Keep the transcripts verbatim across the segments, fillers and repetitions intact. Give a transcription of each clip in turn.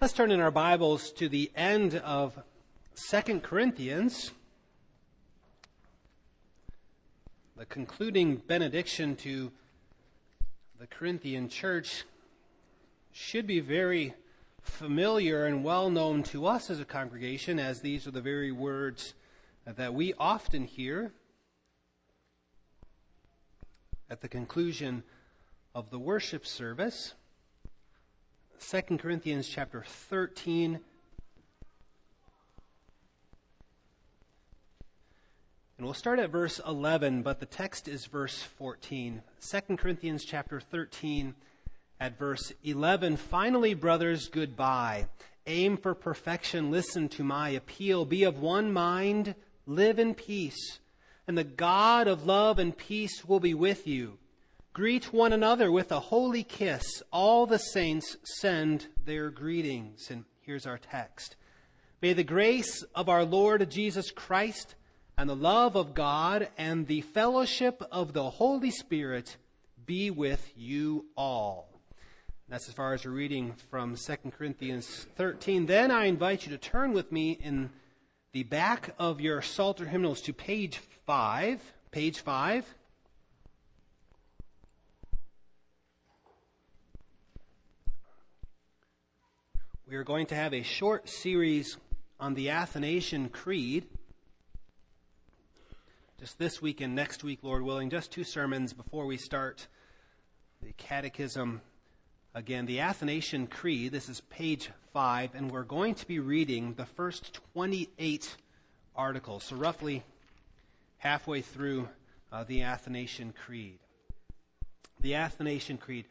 Let's turn in our Bibles to the end of Second Corinthians, the concluding benediction to the Corinthian church should be very familiar and well known to us as a congregation, as these are the very words that we often hear at the conclusion of the worship service. Second Corinthians chapter thirteen. And we'll start at verse eleven, but the text is verse fourteen. Second Corinthians chapter thirteen at verse eleven. Finally, brothers, goodbye. Aim for perfection. Listen to my appeal. Be of one mind. Live in peace. And the God of love and peace will be with you. Greet one another with a holy kiss. All the saints send their greetings. And here's our text. May the grace of our Lord Jesus Christ and the love of God and the fellowship of the Holy Spirit be with you all. That's as far as we're reading from Second Corinthians thirteen. Then I invite you to turn with me in the back of your Psalter hymnals to page five. Page five. We are going to have a short series on the Athanasian Creed. Just this week and next week, Lord willing, just two sermons before we start the Catechism. Again, the Athanasian Creed, this is page five, and we're going to be reading the first twenty-eight articles, so roughly halfway through uh, the Athanasian Creed. The Athanasian Creed.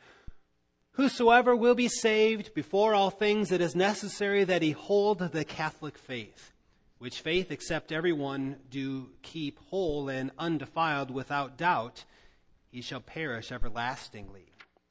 Whosoever will be saved, before all things it is necessary that he hold the Catholic faith, which faith except everyone do keep whole and undefiled without doubt, he shall perish everlastingly.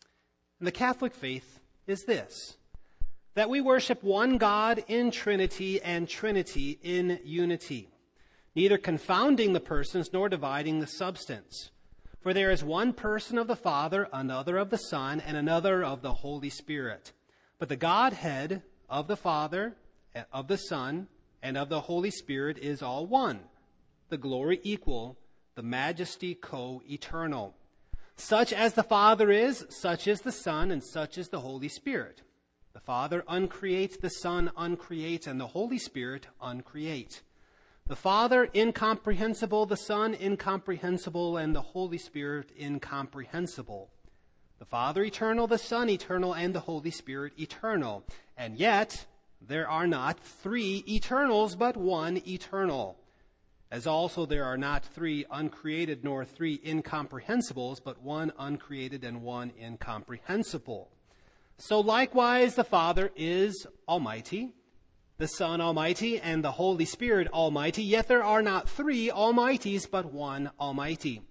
And the Catholic faith is this, that we worship one God in Trinity and Trinity in unity, neither confounding the persons nor dividing the substance. For there is one person of the Father, another of the Son, and another of the Holy Spirit. But the Godhead of the Father, of the Son, and of the Holy Spirit is all one, the glory equal, the majesty co-eternal. Such as the Father is, such is the Son, and such is the Holy Spirit. The Father uncreates, the Son uncreates, and the Holy Spirit uncreate. The Father incomprehensible, the Son incomprehensible, and the Holy Spirit incomprehensible. The Father eternal, the Son eternal, and the Holy Spirit eternal. And yet there are not three eternals, but one eternal. As also there are not three uncreated nor three incomprehensibles, but one uncreated and one incomprehensible. So likewise the Father is almighty, the Son almighty, and the Holy Spirit almighty, yet there are not three almighties, but one almighty.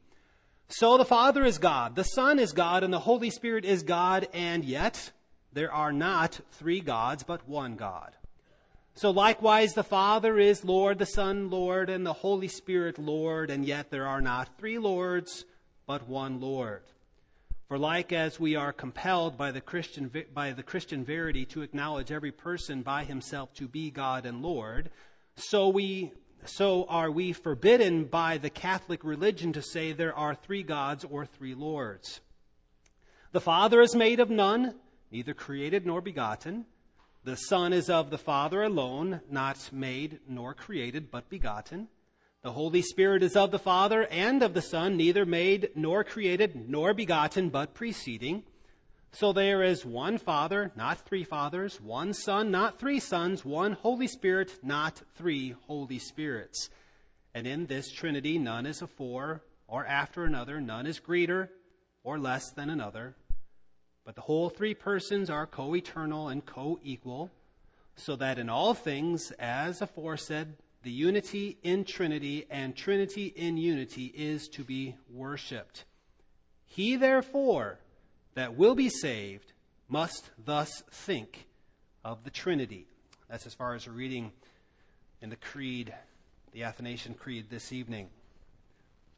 So the Father is God, the Son is God, and the Holy Spirit is God, and yet there are not three gods, but one God. So likewise the Father is Lord, the Son Lord, and the Holy Spirit Lord, and yet there are not three Lords, but one Lord. For like as we are compelled by the Christian by the Christian verity to acknowledge every person by himself to be God and Lord, so we so are we forbidden by the Catholic religion to say there are three gods or three lords. The Father is made of none, neither created nor begotten. The Son is of the Father alone, not made nor created, but begotten. The Holy Spirit is of the Father and of the Son, neither made nor created nor begotten, but preceding. So there is one Father, not three fathers, one Son, not three sons, one Holy Spirit, not three Holy Spirits. And in this Trinity none is afore or after another, none is greater or less than another. But the whole three persons are co-eternal and co-equal, so that in all things, as aforesaid, the unity in Trinity and Trinity in unity is to be worshipped. He, therefore, that will be saved must thus think of the Trinity. That's as far as we're reading in the Creed, the Athanasian Creed this evening.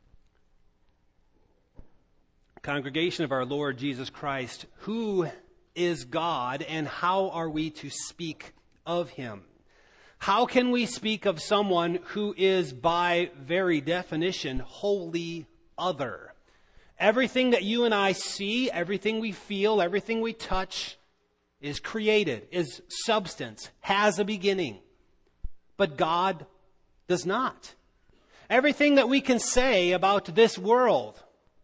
Congregation of our Lord Jesus Christ, who is God, and how are we to speak of him? How can we speak of someone who is, by very definition, wholly other? Everything that you and I see, everything we feel, everything we touch is created, is substance, has a beginning. But God does not. Everything that we can say about this world,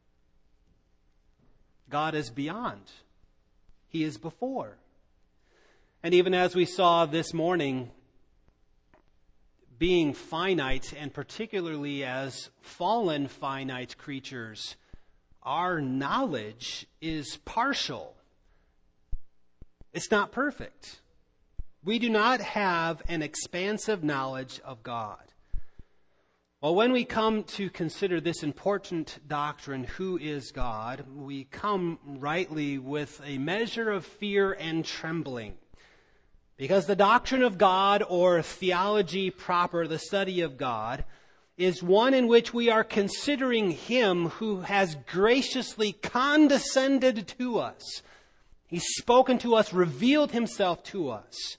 God is beyond. He is before. And even as we saw this morning, being finite, and particularly as fallen finite creatures, our knowledge is partial. It's not perfect. We do not have an expansive knowledge of God. Well, when we come to consider this important doctrine, who is God, we come rightly with a measure of fear and trembling. Because the doctrine of God, or theology proper, the study of God, is one in which we are considering him who has graciously condescended to us. He's spoken to us, revealed himself to us.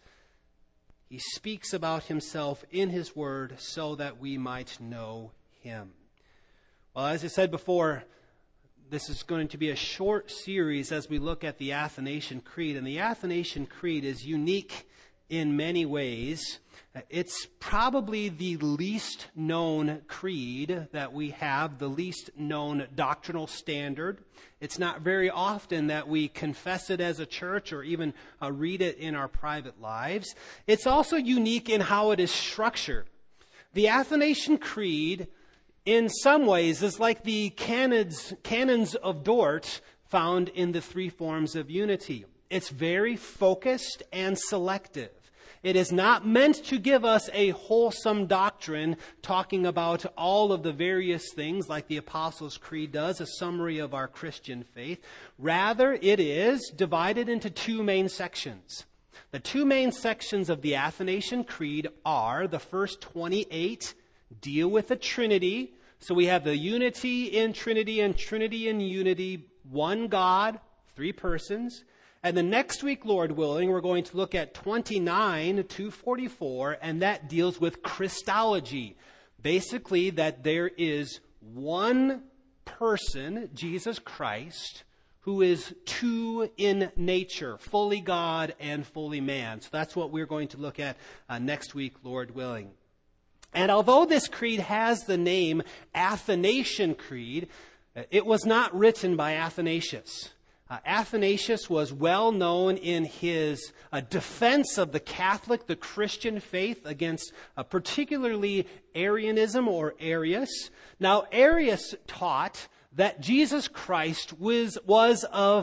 He speaks about himself in his word so that we might know him. Well, as I said before, this is going to be a short series as we look at the Athanasian Creed. And the Athanasian Creed is unique in many ways. It's probably the least known creed that we have, the least known doctrinal standard. It's not very often that we confess it as a church or even uh, read it in our private lives. It's also unique in how it is structured. The Athanasian Creed, in some ways, is like the canons, canons of Dort found in the three forms of unity. It's very focused and selective. It is not meant to give us a wholesome doctrine talking about all of the various things like the Apostles' Creed does, a summary of our Christian faith. Rather, it is divided into two main sections. The two main sections of the Athanasian Creed are, the first twenty-eight deal with the Trinity. So we have the unity in Trinity and Trinity in unity, one God, three persons. And the next week, Lord willing, we're going to look at twenty-nine to forty-four, and that deals with Christology. Basically, that there is one person, Jesus Christ, who is two in nature, fully God and fully man. So that's what we're going to look at uh, next week, Lord willing. And although this creed has the name Athanasian Creed, it was not written by Athanasius. Uh, Athanasius was well known in his uh, defense of the Catholic, the Christian faith against uh, particularly Arianism or Arius. Now, Arius taught that Jesus Christ was, was of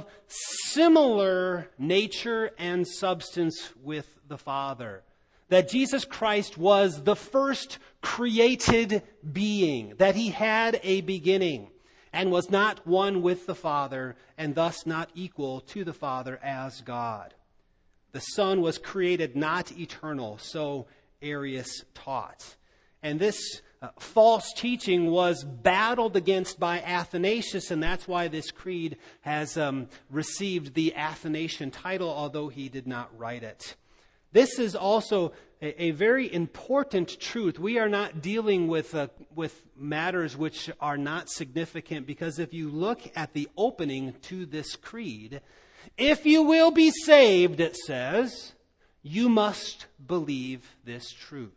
similar nature and substance with the Father. That Jesus Christ was the first created being, that he had a beginning, and was not one with the Father, and thus not equal to the Father as God. The Son was created not eternal, so Arius taught. And this uh, false teaching was battled against by Athanasius, and that's why this creed has um, received the Athanasian title, although he did not write it. This is also a, a very important truth. We are not dealing with uh, with matters which are not significant, because if you look at the opening to this creed, if you will be saved, it says, you must believe this truth.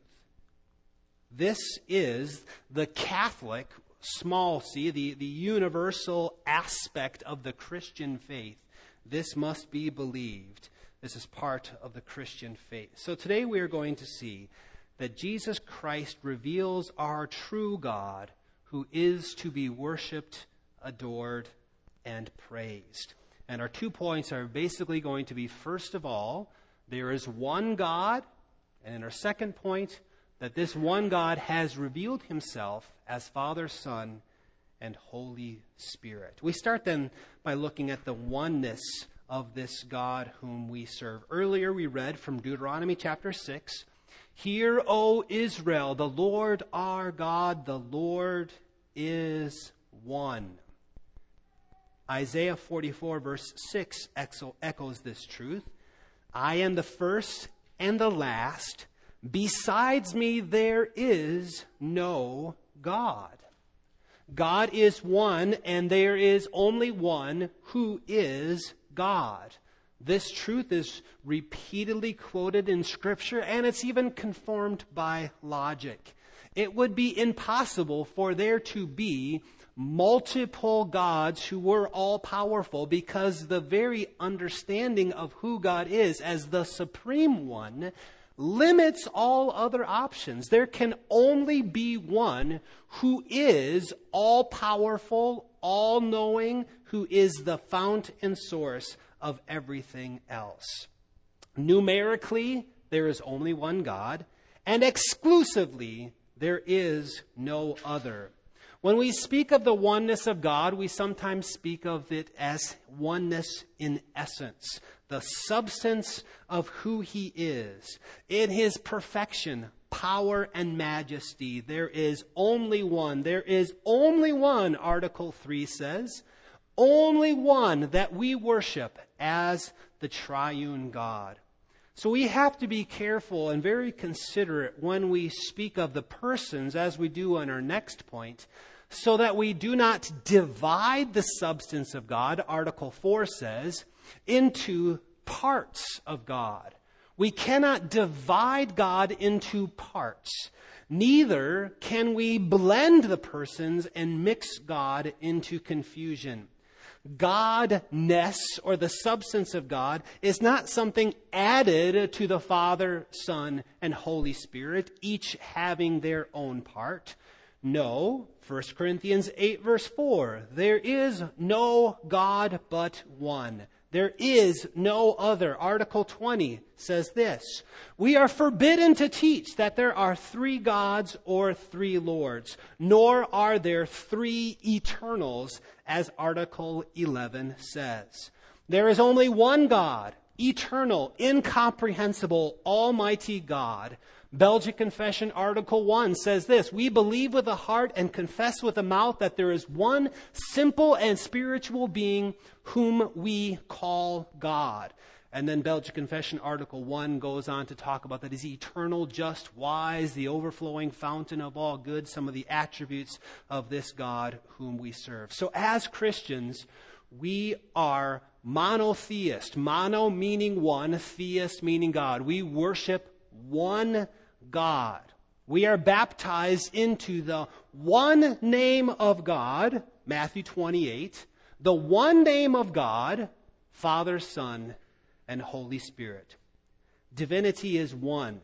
This is the Catholic, small c, the, the universal aspect of the Christian faith. This must be believed. This is part of the Christian faith. So today we are going to see that Jesus Christ reveals our true God, who is to be worshiped, adored, and praised. And our two points are basically going to be, first of all, there is one God, and in our second point, that this one God has revealed himself as Father, Son, and Holy Spirit. We start then by looking at the oneness of this God whom we serve. Earlier we read from Deuteronomy chapter six, "Hear, O Israel, the Lord our God, the Lord is one." Isaiah forty-four verse six echoes this truth. I am the first and the last. Besides me there is no God. God is one, and there is only one who is God. This truth is repeatedly quoted in Scripture, and it's even confirmed by logic. It would be impossible for there to be multiple gods who were all-powerful, because the very understanding of who God is as the supreme one limits all other options. There can only be one who is all-powerful, all-knowing, who is the fount and source of everything else. Numerically, there is only one God, and exclusively, there is no other. When we speak of the oneness of God, we sometimes speak of it as oneness in essence, the substance of who He is. In His perfection, power, and majesty, there is only one. There is only one, Article three says, only one that we worship as the triune God. So we have to be careful and very considerate when we speak of the persons, as we do on our next point, so that we do not divide the substance of God, Article four says, into parts of God. We cannot divide God into parts. Neither can we blend the persons and mix God into confusion. Godness, or the substance of God, is not something added to the Father, Son, and Holy Spirit, each having their own part. No, First Corinthians eight verse four, there is no God but one. There is no other. Article twenty says this, we are forbidden to teach that there are three gods or three lords, nor are there three eternals, as Article eleven says. There is only one God, eternal, incomprehensible, almighty God. Belgic Confession Article one says this, we believe with the heart and confess with the mouth that there is one simple and spiritual being whom we call God. And then Belgic Confession Article one goes on to talk about that He's eternal, just, wise, the overflowing fountain of all good, some of the attributes of this God whom we serve. So as Christians, we are monotheist. Mono meaning one, theist meaning God. We worship one God. We are baptized into the one name of God, Matthew twenty-eight, the one name of God, Father, Son, and Holy Spirit. Divinity is one.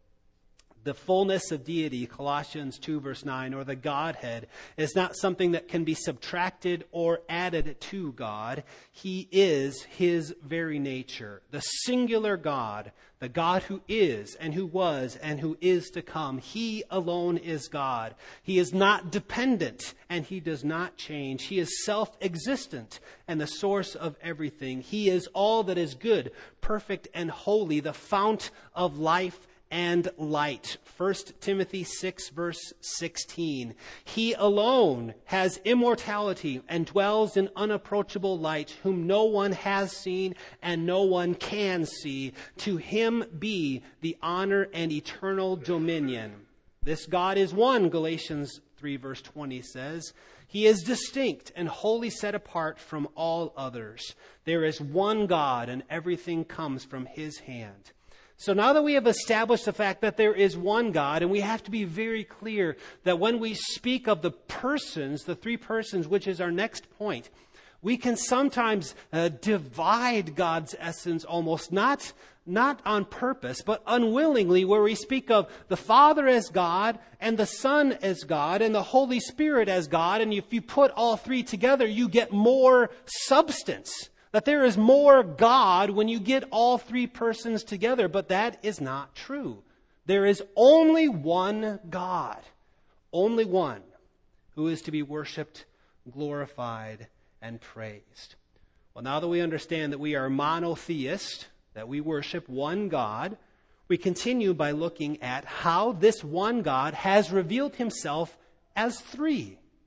The fullness of deity, Colossians two verse nine, or the Godhead, is not something that can be subtracted or added to God. He is His very nature, the singular God, the God who is and who was and who is to come. He alone is God. He is not dependent and He does not change. He is self-existent and the source of everything. He is all that is good, perfect, and holy, the fount of life and light. First Timothy six verse sixteen. He alone has immortality and dwells in unapproachable light, whom no one has seen and no one can see. To Him be the honor and eternal dominion. This God is one, Galatians three verse twenty says. He is distinct and wholly set apart from all others. There is one God, and everything comes from His hand. So now that we have established the fact that there is one God, and we have to be very clear that when we speak of the persons, the three persons, which is our next point, we can sometimes uh, divide God's essence almost, not, not on purpose, but unwillingly, where we speak of the Father as God, and the Son as God, and the Holy Spirit as God, and if you put all three together, you get more substance. That there is more God when you get all three persons together, but that is not true. There is only one God, only one, who is to be worshiped, glorified, and praised. Well, now that we understand that we are monotheist, that we worship one God, we continue by looking at how this one God has revealed Himself as three.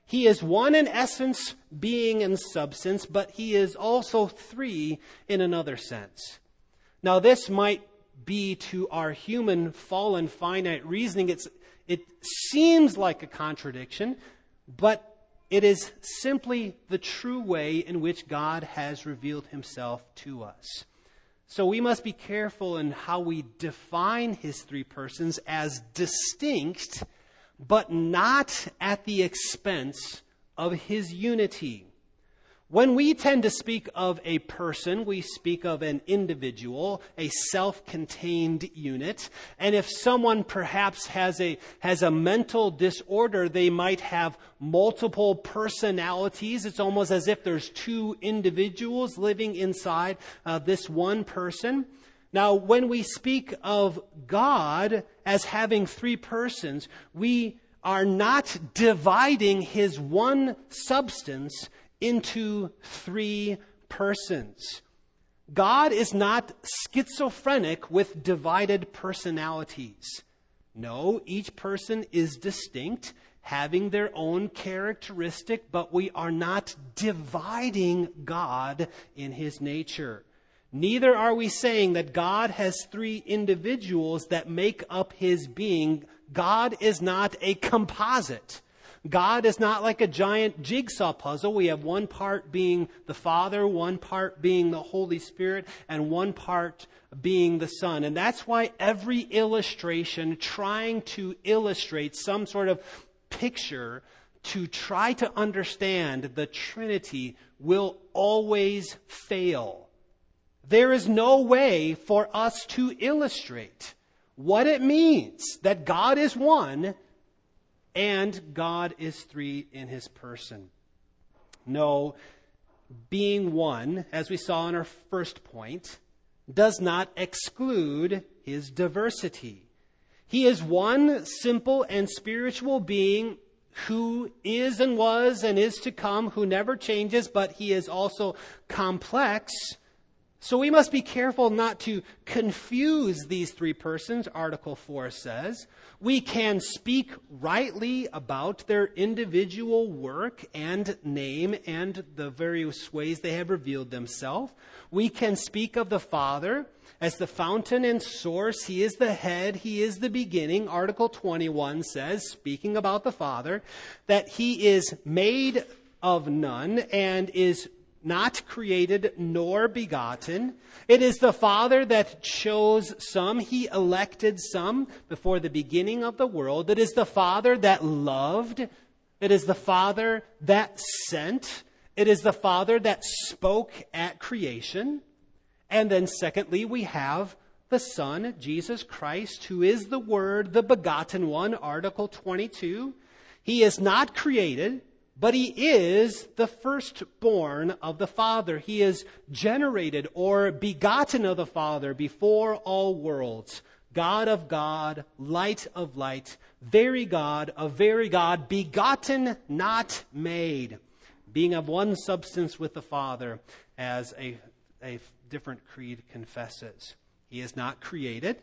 He is one in essence, being, and substance, but he is also three in another sense. Now, this might be to our human, fallen, finite reasoning. It's, it seems like a contradiction, but it is simply the true way in which God has revealed himself to us. So we must be careful in how we define his three persons as distinct, but not at the expense of his unity. When we tend to speak of a person, we speak of an individual, a self-contained unit. And if someone perhaps has a has a mental disorder, they might have multiple personalities. It's almost as if there's two individuals living inside uh, this one person. Now, when we speak of God as having three persons, we are not dividing his one substance into three persons. God is not schizophrenic with divided personalities. No, each person is distinct, having their own characteristic, but we are not dividing God in his nature. Neither are we saying that God has three individuals that make up his being. God is not a composite. God is not like a giant jigsaw puzzle. We have one part being the Father, one part being the Holy Spirit, and one part being the Son. And that's why every illustration trying to illustrate some sort of picture to try to understand the Trinity will always fail. There is no way for us to illustrate what it means that God is one and God is three in his person. No, being one, as we saw in our first point, does not exclude his diversity. He is one simple and spiritual being who is and was and is to come, who never changes, but he is also complex. So we must be careful not to confuse these three persons, Article four says. We can speak rightly about their individual work and name and the various ways they have revealed themselves. We can speak of the Father as the fountain and source. He is the head. He is the beginning. Article twenty-one says, speaking about the Father, that he is made of none and is not created nor begotten. It is the Father that chose some. He elected some before the beginning of the world. It is the Father that loved. It is the Father that sent. It is the Father that spoke at creation. And then secondly, we have the Son, Jesus Christ, who is the Word, the begotten one, Article twenty-two. He is not created, but he is the firstborn of the Father. He is generated or begotten of the Father before all worlds. God of God, light of light, very God of very God, begotten, not made, being of one substance with the Father, as a, a different creed confesses. He is not created.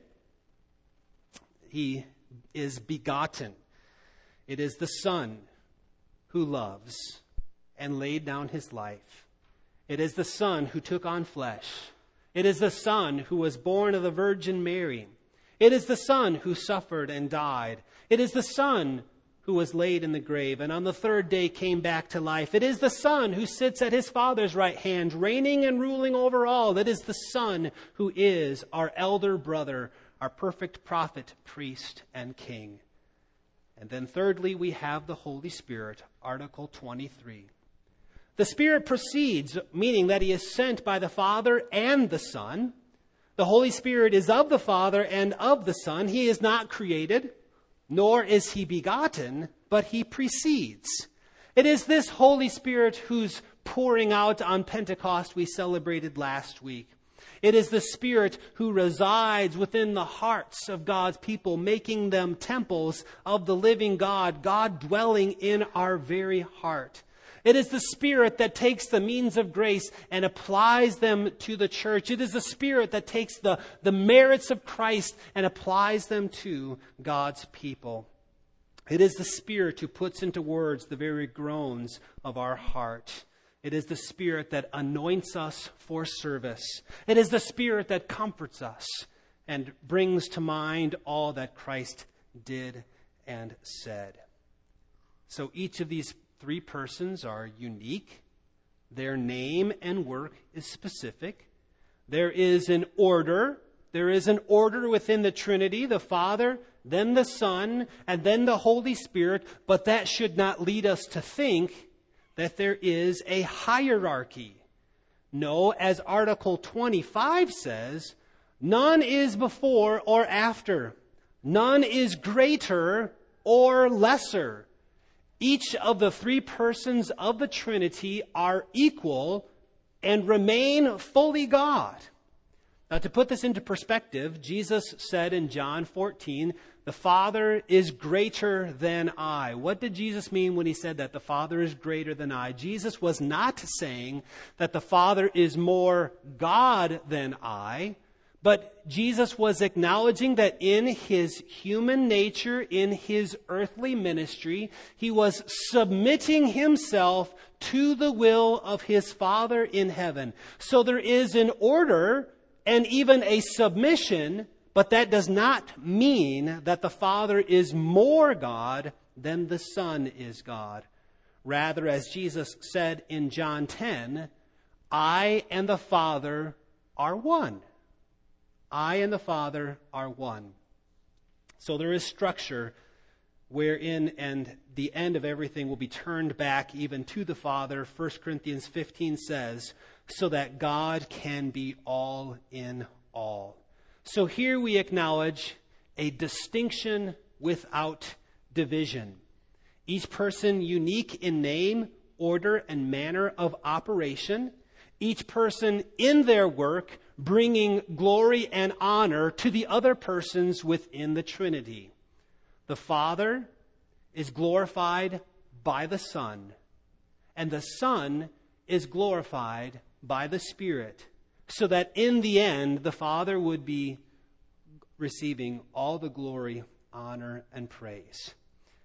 He is begotten. It is the Son who loves and laid down his life. It is the Son who took on flesh. It is the Son who was born of the Virgin Mary. It is the Son who suffered and died. It is the Son who was laid in the grave and on the third day came back to life. It is the Son who sits at his Father's right hand, reigning and ruling over all. It is the Son who is our elder brother, our perfect prophet, priest, and king. And then thirdly, we have the Holy Spirit, Article twenty-three. The Spirit proceeds, meaning that he is sent by the Father and the Son. The Holy Spirit is of the Father and of the Son. He is not created, nor is he begotten, but he precedes. It is this Holy Spirit whose pouring out on Pentecost we celebrated last week. It is the Spirit who resides within the hearts of God's people, making them temples of the living God, God dwelling in our very heart. It is the Spirit that takes the means of grace and applies them to the church. It is the Spirit that takes the, the merits of Christ and applies them to God's people. It is the Spirit who puts into words the very groans of our heart. It is the Spirit that anoints us for service. It is the Spirit that comforts us and brings to mind all that Christ did and said. So each of these three persons are unique. Their name and work is specific. There is an order. There is an order within the Trinity, the Father, then the Son, and then the Holy Spirit. But that should not lead us to think that there is a hierarchy. No, as Article twenty-five says, none is before or after. None is greater or lesser. Each of the three persons of the Trinity are equal and remain fully God. Now, to put this into perspective, Jesus said in John fourteen, the Father is greater than I. What did Jesus mean when he said that? The Father is greater than I. Jesus was not saying that the Father is more God than I, but Jesus was acknowledging that in his human nature, in his earthly ministry, he was submitting himself to the will of his Father in heaven. So there is an order and even a submission, but that does not mean that the Father is more God than the Son is God. Rather, as Jesus said in John ten, I and the Father are one. I and the Father are one. So there is structure wherein and the end of everything will be turned back even to the Father. First Corinthians fifteen says, so that God can be all in all. So here we acknowledge a distinction without division. Each person unique in name, order, and manner of operation. Each person in their work bringing glory and honor to the other persons within the Trinity. The Father is glorified by the Son, and the Son is glorified by the Spirit, so that in the end, the Father would be receiving all the glory, honor, and praise.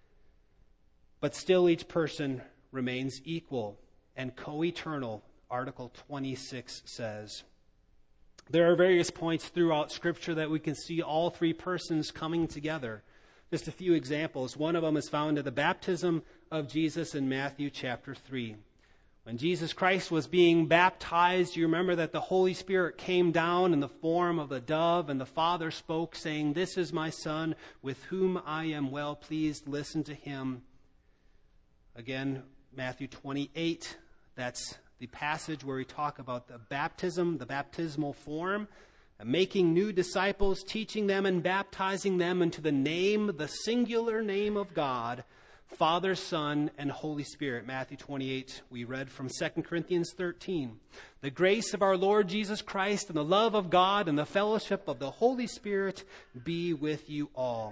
But still each person remains equal and co-eternal, Article twenty-six says. There are various points throughout Scripture that we can see all three persons coming together. Just a few examples. One of them is found at the baptism of Jesus in Matthew chapter three. When Jesus Christ was being baptized, you remember that the Holy Spirit came down in the form of a dove, and the Father spoke, saying, this is my Son, with whom I am well pleased. Listen to him. Again, Matthew twenty-eight, that's the passage where we talk about the baptism, the baptismal form, making new disciples, teaching them and baptizing them into the name, the singular name of God, Father, Son, and Holy Spirit. Matthew twenty-eight, we read from Second Corinthians thirteen. The grace of our Lord Jesus Christ and the love of God and the fellowship of the Holy Spirit be with you all.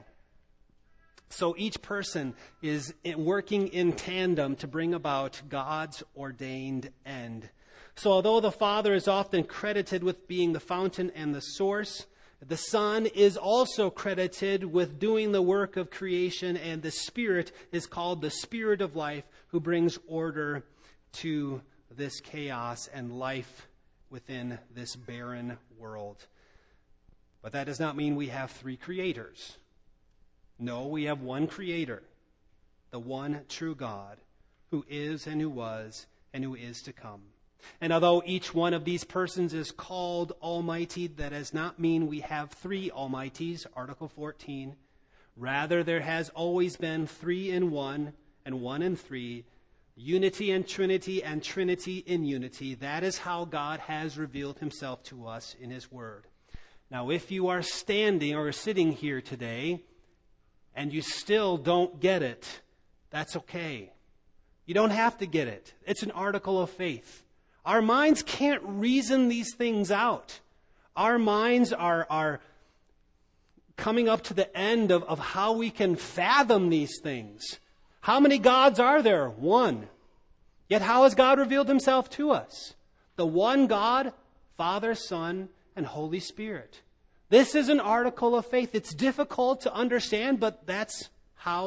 So each person is working in tandem to bring about God's ordained end. So although the Father is often credited with being the fountain and the source, the Son is also credited with doing the work of creation, and the Spirit is called the Spirit of life, who brings order to this chaos and life within this barren world. But that does not mean we have three creators. No, we have one Creator, the one true God, who is and who was and who is to come. And although each one of these persons is called Almighty, that does not mean we have three Almighties, Article fourteen. Rather, there has always been three in one and one in three, unity in Trinity and Trinity in unity. That is how God has revealed himself to us in his Word. Now, if you are standing or sitting here today and you still don't get it, that's okay. You don't have to get it. It's an article of faith. Our minds can't reason these things out. Our minds are, are coming up to the end of, of how we can fathom these things. How many gods are there? One. Yet how has God revealed himself to us? The one God, Father, Son, and Holy Spirit. This is an article of faith. It's difficult to understand, but that's how the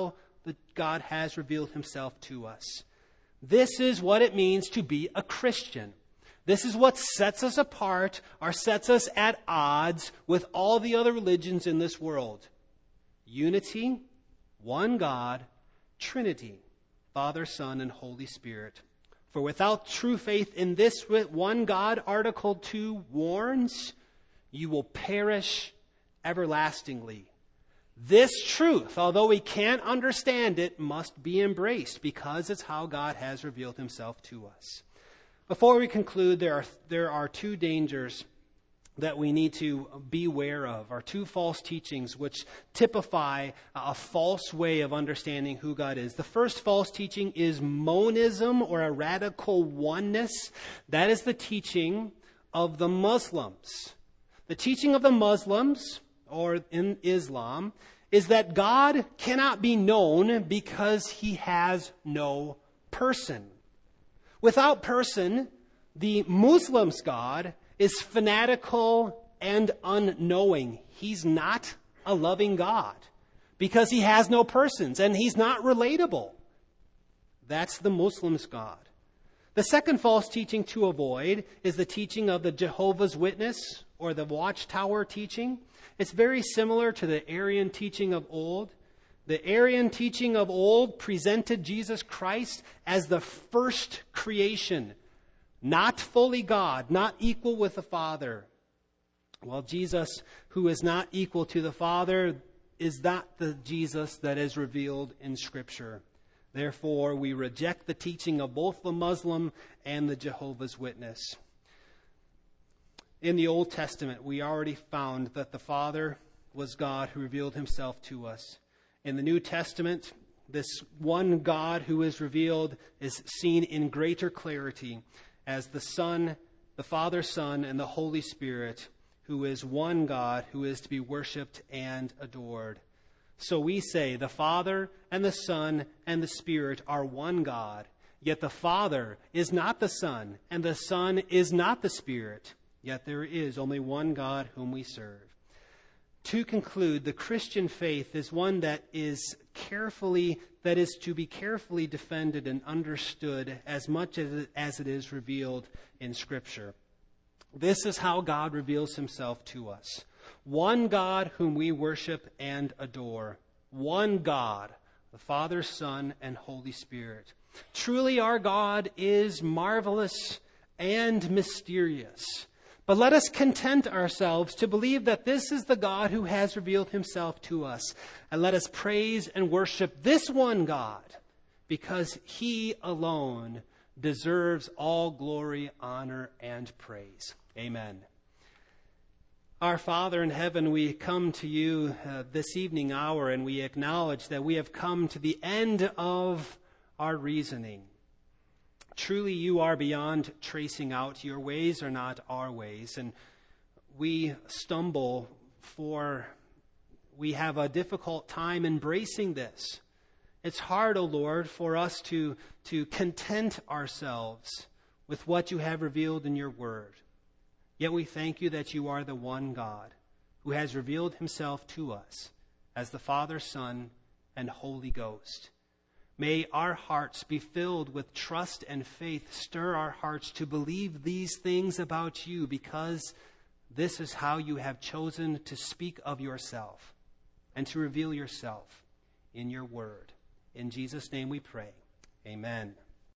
that God has revealed himself to us. This is what it means to be a Christian. This is what sets us apart or sets us at odds with all the other religions in this world. Unity, one God, Trinity, Father, Son, and Holy Spirit. For without true faith in this one God, Article two warns, you will perish everlastingly. This truth, although we can't understand it, must be embraced because it's how God has revealed himself to us. Before we conclude, there are, there are two dangers that we need to beware of, or two false teachings which typify a false way of understanding who God is. The first false teaching is monism, or a radical oneness. That is the teaching of the Muslims. The teaching of the Muslims, or in Islam, is that God cannot be known because he has no person. Without person, the Muslims' God is fanatical and unknowing. He's not a loving God because he has no persons and he's not relatable. That's the Muslims' God. The second false teaching to avoid is the teaching of the Jehovah's Witness, or the Watchtower teaching. It's very similar to the Arian teaching of old. The Arian teaching of old presented Jesus Christ as the first creation, not fully God, not equal with the Father. Well, Jesus, who is not equal to the Father, is not the Jesus that is revealed in Scripture. Therefore, we reject the teaching of both the Muslim and the Jehovah's Witness. In the Old Testament, we already found that the Father was God who revealed himself to us. In the New Testament, this one God who is revealed is seen in greater clarity as the Son, the Father, Son, and the Holy Spirit, who is one God who is to be worshipped and adored. So we say the Father and the Son and the Spirit are one God, yet the Father is not the Son, and the Son is not the Spirit, yet there is only one God whom we serve. To conclude, the Christian faith is one that is carefully, that is to be carefully defended and understood as much as it, as it is revealed in Scripture. This is how God reveals himself to us. One God whom we worship and adore. One God, the Father, Son, and Holy Spirit. Truly our God is marvelous and mysterious. But let us content ourselves to believe that this is the God who has revealed himself to us. And let us praise and worship this one God, because he alone deserves all glory, honor, and praise. Amen. Our Father in heaven, we come to you uh, this evening hour, and we acknowledge that we have come to the end of our reasoning. Truly, you are beyond tracing out. Your ways are not our ways. And we stumble for, we have a difficult time embracing this. It's hard, O Lord, for us to, to content ourselves with what you have revealed in your word. Yet we thank you that you are the one God who has revealed himself to us as the Father, Son, and Holy Ghost. May our hearts be filled with trust and faith. Stir our hearts to believe these things about you, because this is how you have chosen to speak of yourself and to reveal yourself in your word. In Jesus' name we pray. Amen.